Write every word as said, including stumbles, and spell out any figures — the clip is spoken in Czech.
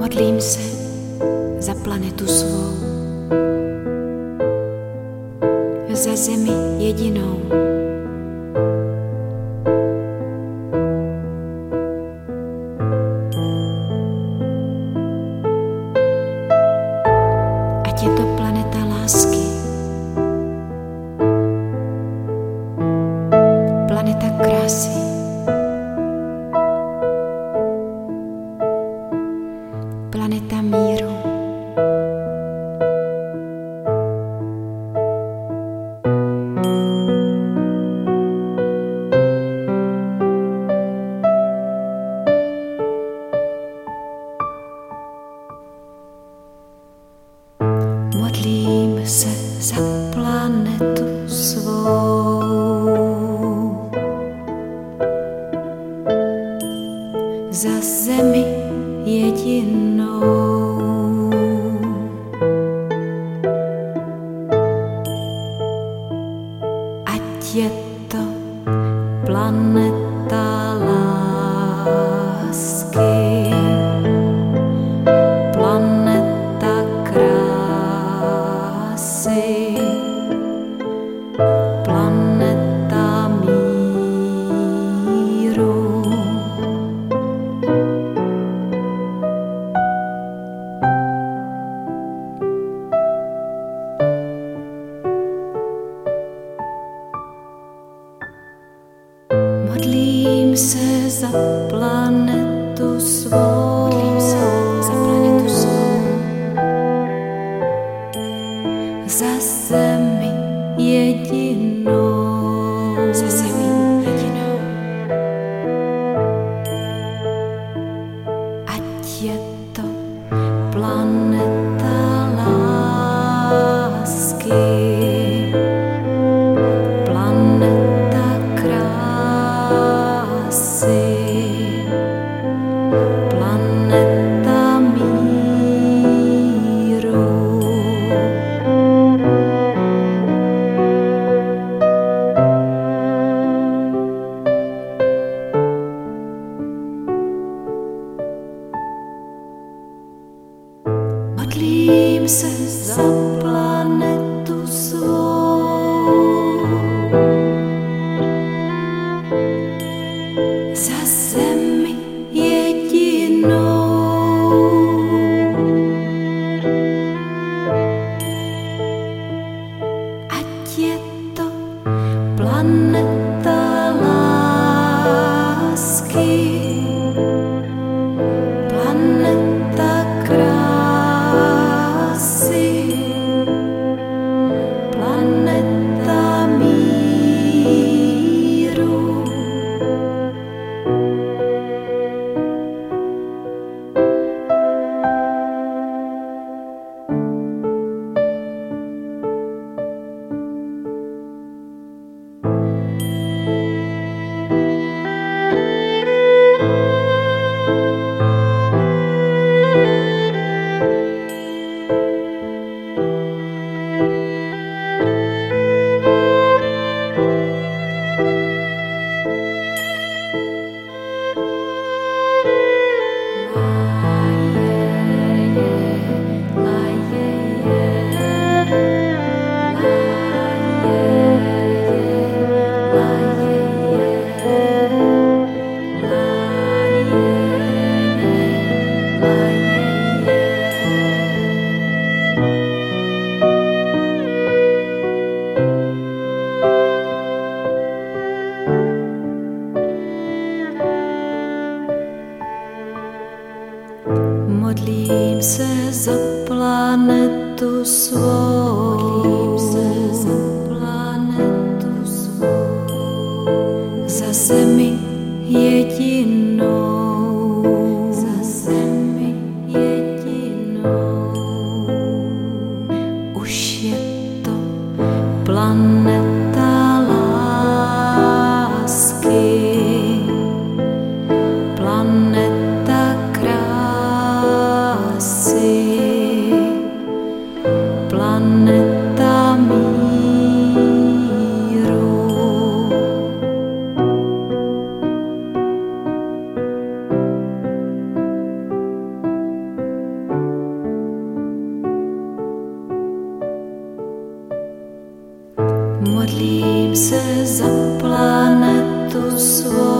Modlím se za planetu svou, za zemi jedinou. Ať je to planeta lásky, planeta krásy, planeta míru. Modlím se za planetu svou, za zemi jedinou. Ať je to planeta lásky, planeta krásy, planeta míru. Modlím se za planetu svou, modlím se za planetu svou, za zemi jedinou, za zemi jedinou. Ať je to planeta lásky, planeta krásy, planeta míru. Modlím se za planetu svou, za zemi jedinou. Ať je to planeta lásky, planeta krásy, planeta míru. Modlím se za planetu svou, modlím se za planetu svou, za zemi jedinou, za zemi jedinou. Už je to planeta lásky, planeta krásy, planeta míru. se za planetu svou.